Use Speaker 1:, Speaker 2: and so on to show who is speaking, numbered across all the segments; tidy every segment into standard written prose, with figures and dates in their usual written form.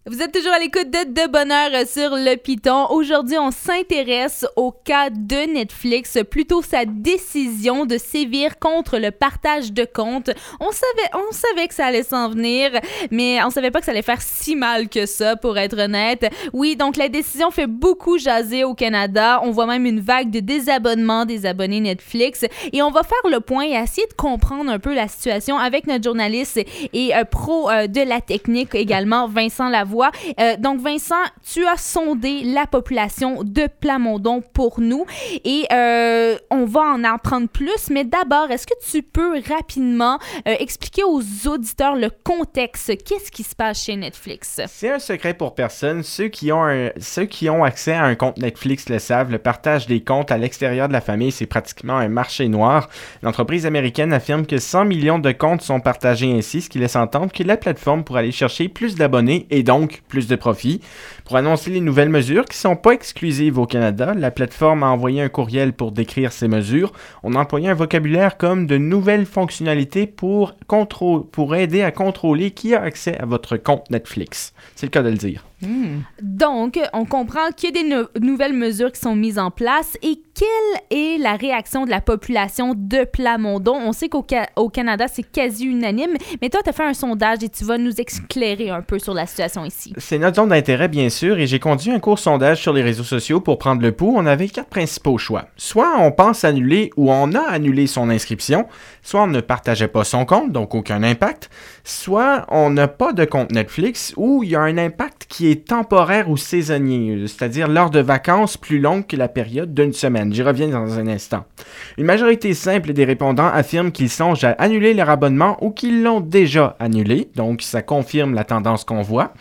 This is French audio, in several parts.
Speaker 1: Vous êtes toujours à l'écoute de Bonheur sur le Piton. Aujourd'hui, on s'intéresse au cas de Netflix, plutôt sa décision de sévir contre le partage de comptes. On savait que ça allait s'en venir, mais on savait pas que ça allait faire si mal que ça, pour être honnête. Oui, donc la décision fait beaucoup jaser au Canada. On voit même une vague de désabonnement des abonnés Netflix. Et on va faire le point et essayer de comprendre un peu la situation avec notre journaliste et pro de la technique également, Vincent Lavoie. Donc, Vincent, tu as sondé la population de Plamondon pour nous et on va en apprendre plus. Mais d'abord, est-ce que tu peux rapidement expliquer aux auditeurs le contexte? Qu'est-ce qui se passe chez Netflix?
Speaker 2: C'est un secret pour personne. Ceux qui ont accès à un compte Netflix le savent. Le partage des comptes à l'extérieur de la famille, c'est pratiquement un marché noir. L'entreprise américaine affirme que 100 millions de comptes sont partagés ainsi, ce qui laisse entendre que la plateforme pourrait aller chercher plus d'abonnés et donc plus de profit. Pour annoncer les nouvelles mesures qui ne sont pas exclusives au Canada, la plateforme a envoyé un courriel pour décrire ces mesures. On a employé un vocabulaire comme de nouvelles fonctionnalités pour aider à contrôler qui a accès à votre compte Netflix. C'est le cas de le dire.
Speaker 1: Donc, on comprend qu'il y a des nouvelles mesures qui sont mises en place. Et quelle est la réaction de la population de Plamondon? On sait qu'au Canada, c'est quasi unanime, mais toi, tu as fait un sondage et tu vas nous éclairer un peu sur la situation ici.
Speaker 2: C'est notre zone d'intérêt, bien sûr, et j'ai conduit un court sondage sur les réseaux sociaux pour prendre le pouls. On avait 4 principaux choix. Soit on pense annuler ou on a annulé son inscription, soit on ne partageait pas son compte, donc aucun impact, soit on n'a pas de compte Netflix ou il y a un impact qui est temporaire ou saisonnier, c'est-à-dire lors de vacances plus longues que la période d'une semaine. J'y reviens dans un instant. Une majorité simple des répondants affirment qu'ils songent à annuler leur abonnement ou qu'ils l'ont déjà annulé, donc ça confirme la tendance qu'on voit.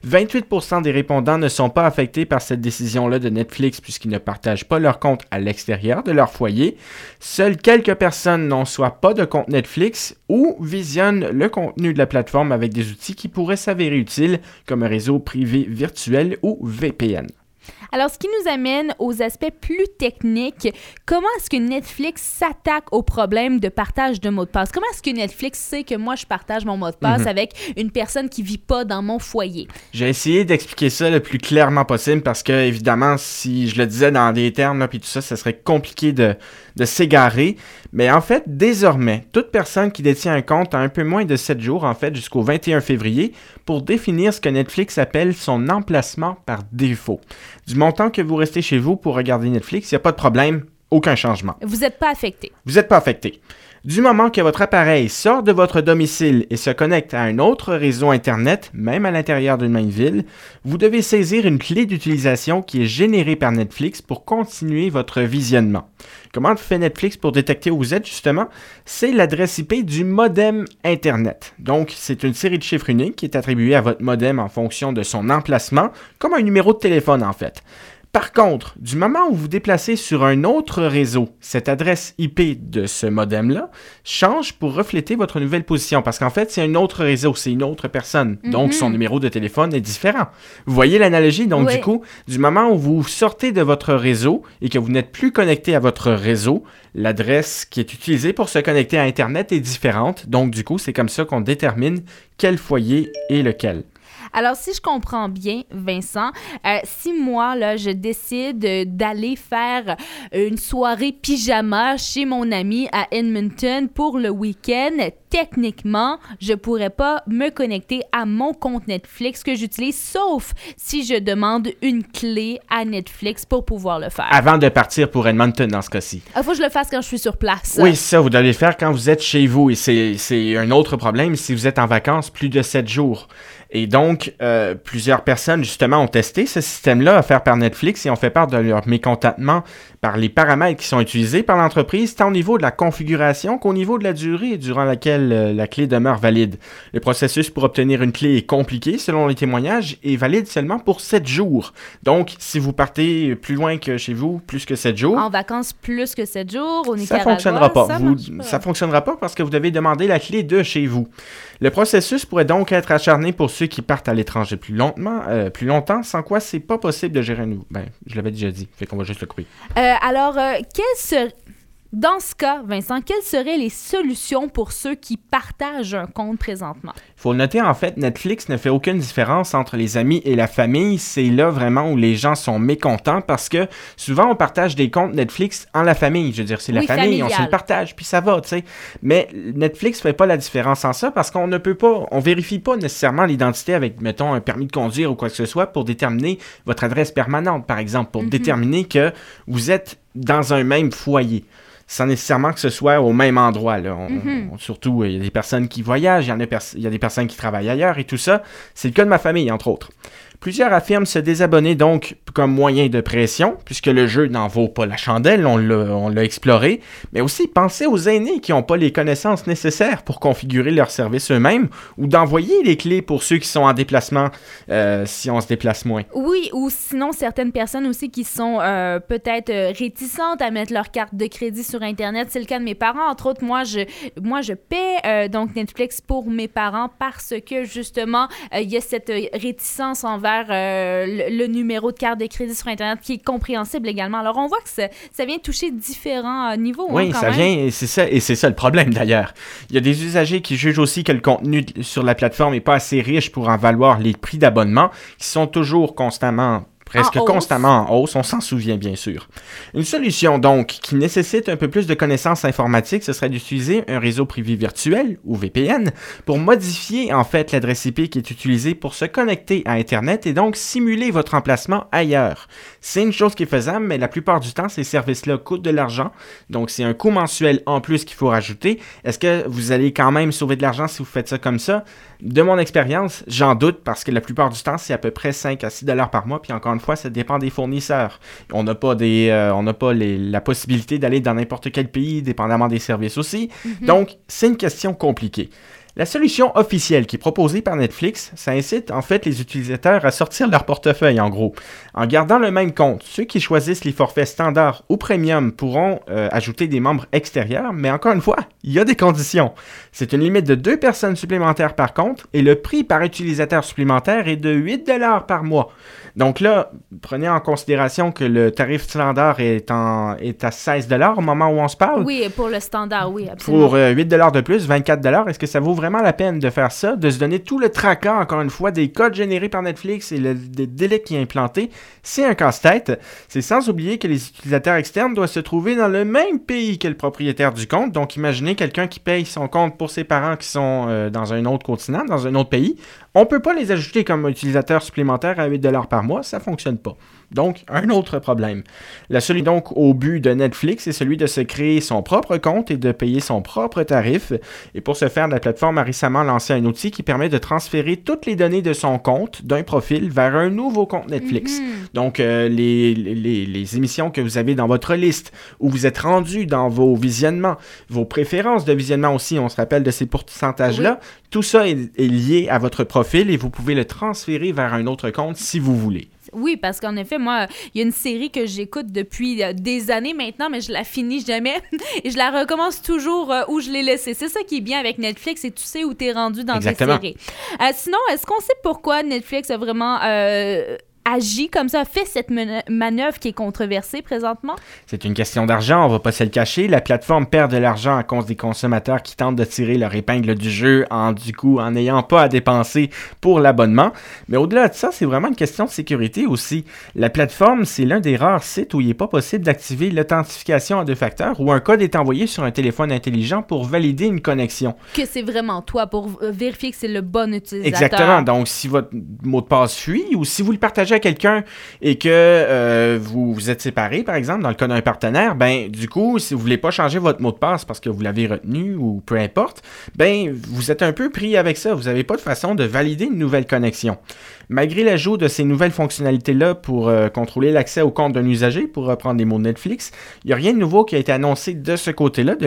Speaker 2: 28% des répondants ne sont pas affectés par cette décision-là de Netflix puisqu'ils ne partagent pas leur compte à l'extérieur de leur foyer. Seules quelques personnes n'ont soit pas de compte Netflix ou visionnent le contenu de la plateforme avec des outils qui pourraient s'avérer utiles comme un réseau privé virtuel ou VPN.
Speaker 1: Alors, ce qui nous amène aux aspects plus techniques, comment est-ce que Netflix s'attaque au problème de partage de mots de passe? Comment est-ce que Netflix sait que moi, je partage mon mot de passe avec une personne qui ne vit pas dans mon foyer?
Speaker 2: J'ai essayé d'expliquer ça le plus clairement possible parce que, évidemment, si je le disais dans des termes, là, puis tout ça, ça serait compliqué de s'égarer. Mais en fait, désormais, toute personne qui détient un compte a un peu moins de 7 jours, en fait, jusqu'au 21 février, pour définir ce que Netflix appelle son emplacement par défaut. Du montant que vous restez chez vous pour regarder Netflix, il n'y a pas de problème, aucun changement.
Speaker 1: Vous n'êtes pas affecté.
Speaker 2: Vous n'êtes pas affecté. Du moment que votre appareil sort de votre domicile et se connecte à un autre réseau Internet, même à l'intérieur d'une même ville, vous devez saisir une clé d'utilisation qui est générée par Netflix pour continuer votre visionnement. Comment fait Netflix pour détecter où vous êtes, justement? C'est l'adresse IP du modem Internet. Donc, c'est une série de chiffres uniques qui est attribuée à votre modem en fonction de son emplacement, comme un numéro de téléphone en fait. Par contre, du moment où vous déplacez sur un autre réseau, cette adresse IP de ce modem-là change pour refléter votre nouvelle position. Parce qu'en fait, c'est un autre réseau, c'est une autre personne. Donc, son numéro de téléphone est différent. Vous voyez l'analogie? Donc,
Speaker 1: Oui.
Speaker 2: du coup, du moment où vous sortez de votre réseau et que vous n'êtes plus connecté à votre réseau, l'adresse qui est utilisée pour se connecter à Internet est différente. Donc, du coup, c'est comme ça qu'on détermine quel foyer est lequel.
Speaker 1: Alors, si je comprends bien, Vincent, si moi, là, je décide d'aller faire une soirée pyjama chez mon ami à Edmonton pour le week-end, techniquement, je pourrais pas me connecter à mon compte Netflix que j'utilise, sauf si je demande une clé à Netflix pour pouvoir le faire.
Speaker 2: Avant de partir pour Edmonton, dans ce cas-ci.
Speaker 1: Il faut que je le fasse quand je suis sur place.
Speaker 2: Oui, ça, vous devez le faire quand vous êtes chez vous. Et c'est un autre problème si vous êtes en vacances plus de 7 jours. Et donc, plusieurs personnes, justement, ont testé ce système-là offert par Netflix et ont fait part de leur mécontentement par les paramètres qui sont utilisés par l'entreprise, tant au niveau de la configuration qu'au niveau de la durée durant laquelle la clé demeure valide. Le processus pour obtenir une clé est compliqué, selon les témoignages, et valide seulement pour 7 jours. Donc, si vous partez plus loin que chez vous, plus que 7 jours...
Speaker 1: En vacances plus que 7 jours, au
Speaker 2: Ça
Speaker 1: Nicaragua,
Speaker 2: fonctionnera pas.
Speaker 1: marche pas.
Speaker 2: Ça fonctionnera pas parce que vous devez demander la clé de chez vous. Le processus pourrait donc être acharné pour ceux qui partent à l'étranger plus longtemps, sans quoi c'est pas possible de gérer un nouveau. Ben, je l'avais déjà dit, fait qu'on va juste le couper.
Speaker 1: Alors, quel serait... Dans ce cas, Vincent, quelles seraient les solutions pour ceux qui partagent un compte présentement?
Speaker 2: Il faut le noter, en fait, Netflix ne fait aucune différence entre les amis et la famille. C'est là vraiment où les gens sont mécontents parce que souvent, on partage des comptes Netflix en la famille. Je veux dire, c'est la famille, familial. On se le partage, puis ça va, tu sais. Mais Netflix ne fait pas la différence en ça parce qu'on ne peut pas, on vérifie pas nécessairement l'identité avec, mettons, un permis de conduire ou quoi que ce soit pour déterminer votre adresse permanente, par exemple, pour déterminer que vous êtes dans un même foyer. Sans nécessairement que ce soit au même endroit. Là. Surtout, il y a des personnes qui voyagent, il y a des personnes qui travaillent ailleurs et tout ça. C'est le cas de ma famille, entre autres. Plusieurs affirment se désabonner donc comme moyen de pression, puisque le jeu n'en vaut pas la chandelle, on l'a exploré, mais aussi pensez aux aînés qui n'ont pas les connaissances nécessaires pour configurer leur service eux-mêmes, ou d'envoyer les clés pour ceux qui sont en déplacement, si on se déplace moins.
Speaker 1: Oui, ou sinon certaines personnes aussi qui sont peut-être réticentes à mettre leur carte de crédit sur Internet. C'est le cas de mes parents. Entre autres, moi, je paie donc Netflix pour mes parents parce que justement, il y a cette réticence envers le numéro de carte de crédit sur Internet qui est compréhensible également. Alors, on voit que ça vient toucher différents niveaux.
Speaker 2: Oui, ça vient, et c'est ça le problème d'ailleurs. Il y a des usagers qui jugent aussi que le contenu sur la plateforme n'est pas assez riche pour en valoir les prix d'abonnement, qui sont toujours presque constamment en hausse, on s'en souvient bien sûr. Une solution donc qui nécessite un peu plus de connaissances informatiques, ce serait d'utiliser un réseau privé virtuel ou VPN pour modifier en fait l'adresse IP qui est utilisée pour se connecter à Internet et donc simuler votre emplacement ailleurs. C'est une chose qui est faisable, mais la plupart du temps, ces services-là coûtent de l'argent, donc c'est un coût mensuel en plus qu'il faut rajouter. Est-ce que vous allez quand même sauver de l'argent si vous faites ça comme ça? De mon expérience, j'en doute parce que la plupart du temps, c'est à peu près 5 à 6 $ par mois, puis encore une fois, ça dépend des fournisseurs. On n'a pas la possibilité d'aller dans n'importe quel pays, dépendamment des services aussi. Donc, c'est une question compliquée. La solution officielle qui est proposée par Netflix, ça incite en fait les utilisateurs à sortir leur portefeuille en gros. En gardant le même compte, ceux qui choisissent les forfaits standards ou premium pourront ajouter des membres extérieurs, mais encore une fois, il y a des conditions. C'est une limite de 2 personnes supplémentaires par compte et le prix par utilisateur supplémentaire est de 8 $ par mois. Donc là, prenez en considération que le tarif standard est à 16 $ au moment où on se parle.
Speaker 1: Oui, pour le standard, oui, absolument.
Speaker 2: Pour 8 $ de plus, 24 $, est-ce que ça vaut vraiment la peine de faire ça, de se donner tout le tracas, encore une fois, des codes générés par Netflix et des délais qui est implanté? C'est un casse-tête. C'est sans oublier que les utilisateurs externes doivent se trouver dans le même pays que le propriétaire du compte. Donc, imaginez quelqu'un qui paye son compte pour ses parents qui sont dans un autre continent, dans un autre pays. On ne peut pas les ajouter comme utilisateurs supplémentaires à 8 $ par mois, ça ne fonctionne pas. Donc, un autre problème. La solution donc au but de Netflix est celui de se créer son propre compte et de payer son propre tarif. Et pour ce faire, la plateforme a récemment lancé un outil qui permet de transférer toutes les données de son compte, d'un profil, vers un nouveau compte Netflix. Donc, les émissions que vous avez dans votre liste, où vous êtes rendu dans vos visionnements, vos préférences de visionnement aussi, on se rappelle de ces pourcentages-là, tout ça est lié à votre profil et vous pouvez le transférer vers un autre compte si vous voulez.
Speaker 1: Oui, parce qu'en effet, moi, il y a une série que j'écoute depuis des années maintenant, mais je la finis jamais et je la recommence toujours où je l'ai laissée. C'est ça qui est bien avec Netflix et tu sais où tu es rendu dans ta série. Sinon, est-ce qu'on sait pourquoi Netflix a vraiment agit comme ça, fait cette manœuvre qui est controversée présentement?
Speaker 2: C'est une question d'argent, on va pas se le cacher. La plateforme perd de l'argent à cause des consommateurs qui tentent de tirer leur épingle du jeu en n'ayant pas à dépenser pour l'abonnement. Mais au-delà de ça, c'est vraiment une question de sécurité aussi. La plateforme, c'est l'un des rares sites où il n'est pas possible d'activer l'authentification à 2 facteurs où un code est envoyé sur un téléphone intelligent pour valider une connexion.
Speaker 1: Que c'est vraiment toi, pour vérifier que c'est le bon utilisateur.
Speaker 2: Exactement. Donc, si votre mot de passe fuit ou si vous le partagez à quelqu'un et que vous êtes séparés, par exemple, dans le cas d'un partenaire, ben du coup, si vous voulez pas changer votre mot de passe parce que vous l'avez retenu ou peu importe, ben vous êtes un peu pris avec ça. Vous n'avez pas de façon de valider une nouvelle connexion. Malgré l'ajout de ces nouvelles fonctionnalités-là pour contrôler l'accès au compte d'un usager, pour reprendre les mots de Netflix, il n'y a rien de nouveau qui a été annoncé de ce côté-là,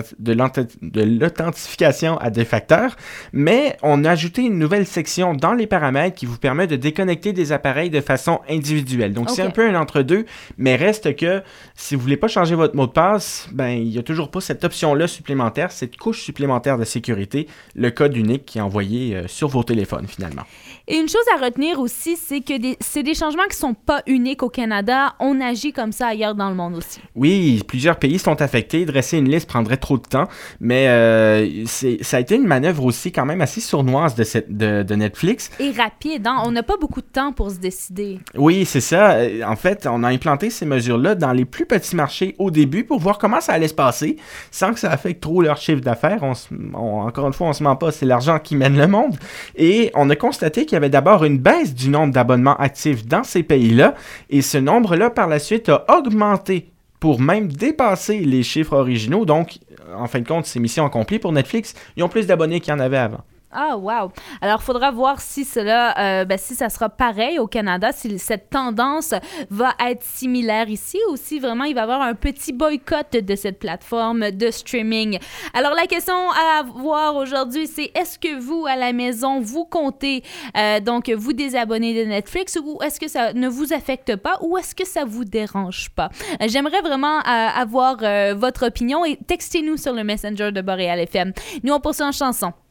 Speaker 2: de l'authentification à 2 facteurs, mais on a ajouté une nouvelle section dans les paramètres qui vous permet de déconnecter des appareils de façon individuelle. Donc, c'est
Speaker 1: Ok.
Speaker 2: un peu un entre-deux, mais reste que si vous voulez pas changer votre mot de passe, ben, il y a toujours pas cette option-là supplémentaire, cette couche supplémentaire de sécurité, le code unique qui est envoyé sur vos téléphones, finalement.
Speaker 1: Et une chose à retenir aussi, c'est que c'est des changements qui sont pas uniques au Canada. On agit comme ça ailleurs dans le monde aussi.
Speaker 2: Oui, plusieurs pays sont affectés. Dresser une liste prendrait trop de temps, mais ça a été une manœuvre aussi quand même assez sournoise de Netflix.
Speaker 1: Et rapide, hein? On n'a pas beaucoup de temps pour se décider.
Speaker 2: Oui, c'est ça. En fait, on a implanté ces mesures-là dans les plus petits marchés au début pour voir comment ça allait se passer, sans que ça affecte trop leur chiffre d'affaires. Encore une fois, on se ment pas, c'est l'argent qui mène le monde. Et on a constaté qu'il y avait d'abord une baisse du nombre d'abonnements actifs dans ces pays-là, et ce nombre-là, par la suite, a augmenté pour même dépasser les chiffres originaux. Donc, en fin de compte, c'est mission accomplie pour Netflix. Ils ont plus d'abonnés qu'il y en avait avant.
Speaker 1: Ah, wow! Alors, il faudra voir si si ça sera pareil au Canada, si cette tendance va être similaire ici ou si vraiment il va y avoir un petit boycott de cette plateforme de streaming. Alors, la question à avoir aujourd'hui, c'est est-ce que vous, à la maison, vous comptez donc vous désabonner de Netflix ou est-ce que ça ne vous affecte pas ou est-ce que ça vous dérange pas? J'aimerais vraiment avoir votre opinion et textez-nous sur le Messenger de Boréal FM. Nous, on poursuit en chanson.